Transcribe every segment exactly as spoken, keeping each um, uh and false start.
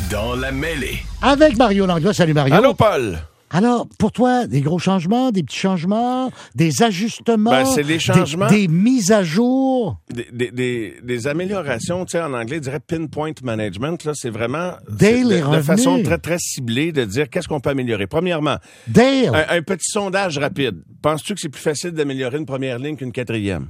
Dans la mêlée. Avec Mario Langlois. Salut Mario. Allô, Paul. Alors, pour toi, des gros changements, des petits changements, des ajustements, Ben, c'est des changements. des, des mises à jour. Des, des, des, des améliorations, tu sais, en anglais, on dirait pinpoint management. Là, c'est vraiment Dale c'est est de, revenu. de façon très, très ciblée de dire qu'est-ce qu'on peut améliorer. Premièrement, Dale. un, un petit sondage rapide. Penses-tu que c'est plus facile d'améliorer une première ligne qu'une quatrième?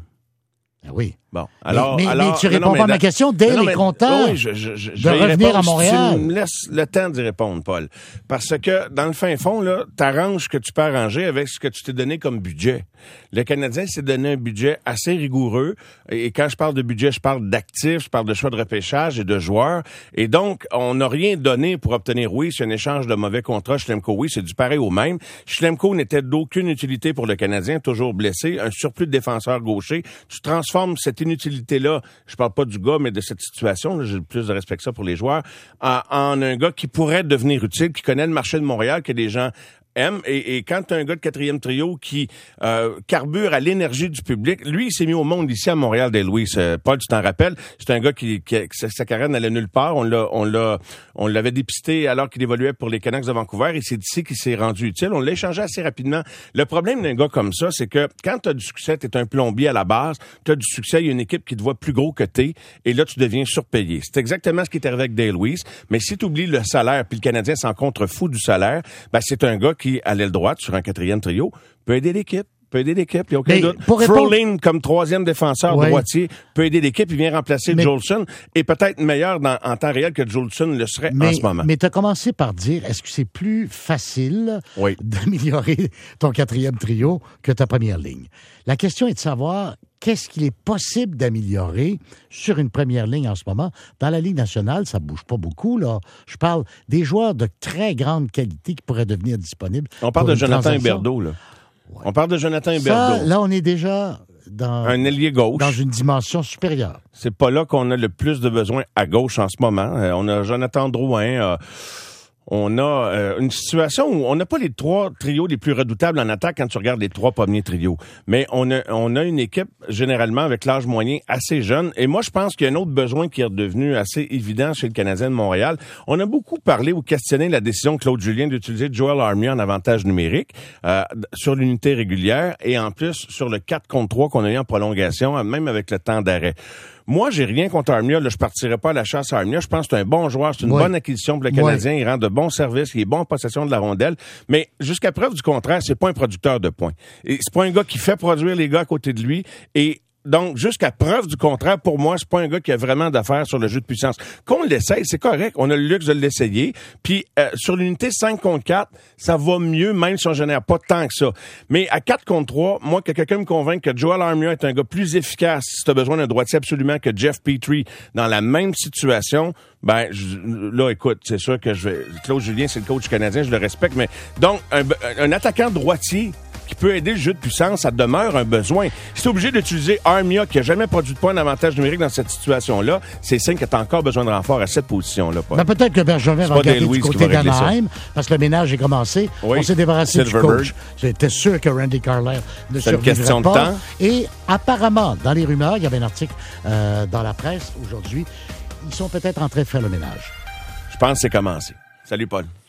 Ah oui. Bon, alors, mais, mais, alors, mais tu non, réponds non, pas à mais ma dans- question. Dale non, non, est mais- content oui, je, je, je, je de vais y revenir répondre à si Montréal. Tu me laisses le temps d'y répondre, Paul. Parce que, dans le fin fond, là, t'arranges ce que tu peux arranger avec ce que tu t'es donné comme budget. Le Canadien s'est donné un budget assez rigoureux. Et quand je parle de budget, je parle d'actifs, je parle de choix de repêchage et de joueurs. Et donc, on n'a rien donné pour obtenir, oui, c'est un échange de mauvais contrats. Schlemko, oui, c'est du pareil au même. Schlemko n'était d'aucune utilité pour le Canadien, toujours blessé, un surplus de défenseurs gauchers. Tu transformes cette inutilité-là, je parle pas du gars, mais de cette situation, là, j'ai plus de respect que ça pour les joueurs, en, en un gars qui pourrait devenir utile, qui connaît le marché de Montréal, que les gens aiment. Et, et quand tu as un gars de quatrième trio qui euh, carbure à l'énergie du public, lui, il s'est mis au monde ici à Montréal, Dale Louis. Euh, Paul, tu t'en rappelles, c'est un gars qui, qui sa, sa carrière n'allait nulle part. On l'a, on l'a, on l'avait dépisté alors qu'il évoluait pour les Canucks de Vancouver, et c'est d'ici qu'il s'est rendu utile. On l'a échangé assez rapidement. Le problème d'un gars comme ça, c'est que quand tu as du succès, tu es un plombier à la base, tu as du succès, il y a une équipe qui te voit plus gros que t'es, et là, tu deviens surpayé. C'est exactement ce qui est arrivé avec Dale Louis. Mais si tu oublies le salaire, puis le Canadien s'en contrefou du salaire, ben c'est un gars qui, à l'aile droite, sur un quatrième trio, peut aider l'équipe. peut aider l'équipe, il n'y a aucun Mais doute. pour répondre- Froling, comme troisième défenseur Ouais. droitier, peut aider l'équipe, il vient remplacer Mais- Jolson, et peut-être meilleur dans- en temps réel que Jolson le serait Mais, en ce moment. mais tu as commencé par dire, est-ce que c'est plus facile Oui. d'améliorer ton quatrième trio que ta première ligne? La question est de savoir qu'est-ce qu'il est possible d'améliorer sur une première ligne en ce moment. Dans la Ligue nationale, ça bouge pas beaucoup, là. Je parle des joueurs de très grande qualité qui pourraient devenir disponibles. On parle pour de une Jonathan transaction. Huberdeau, là. On parle de Jonathan Ça, Huberdeau. là, on est déjà dans, Un ailier gauche. dans une dimension supérieure. C'est pas là qu'on a le plus de besoin à gauche en ce moment. Euh, on a Jonathan Drouin. euh, on a euh, une situation où on n'a pas les trois trios les plus redoutables en attaque quand tu regardes les trois premiers trios. Mais on a, on a une équipe, généralement, avec l'âge moyen assez jeune. Et moi, je pense qu'il y a un autre besoin qui est redevenu assez évident chez le Canadien de Montréal. On a beaucoup parlé ou questionné la décision de Claude Julien d'utiliser Joel Armia en avantage numérique euh, sur l'unité régulière et en plus sur le quatre contre trois qu'on a eu en prolongation, même avec le temps d'arrêt. Moi, j'ai rien contre Armia. Là, je partirais pas à la chasse à Armia. Je pense que c'est un bon joueur. C'est une Oui. bonne acquisition pour le Canadien. Il rend de bons services. Il est bon en possession de la rondelle. Mais jusqu'à preuve du contraire, c'est pas un producteur de points. Et c'est pas un gars qui fait produire les gars à côté de lui. Et donc, jusqu'à preuve du contraire, pour moi, c'est pas un gars qui a vraiment d'affaires sur le jeu de puissance. Qu'on l'essaye, c'est correct. On a le luxe de l'essayer. Puis, euh, sur l'unité cinq contre quatre, ça va mieux, même si on génère pas tant que ça. Mais à quatre contre trois, moi, que quelqu'un me convainc que Joel Armia est un gars plus efficace, si tu as besoin d'un droitier absolument que Jeff Petrie dans la même situation, ben, je- là, écoute, c'est sûr que je vais... Claude Julien, c'est le coach canadien, je le respecte, mais donc, un, un attaquant droitier qui peut aider le jeu de puissance, ça demeure un besoin. Si t'es obligé d'utiliser Armia, qui a jamais produit de points d'avantage numérique dans cette situation-là, c'est signe que t'as encore besoin de renfort à cette position-là, Paul. Ben, peut-être que Bergevin C'est va pas regarder Dale du Louis qui côté va régler ça. d'Anaheim, parce que le ménage est commencé. Oui. On s'est débarrassé du Silverberg. coach. J'étais sûr que Randy Carlyle ne C'est une survivrait question de pas. temps. Et apparemment, dans les rumeurs, il y avait un article euh, dans la presse aujourd'hui, ils sont peut-être en train de faire le ménage. Je pense que c'est commencé. Salut, Paul.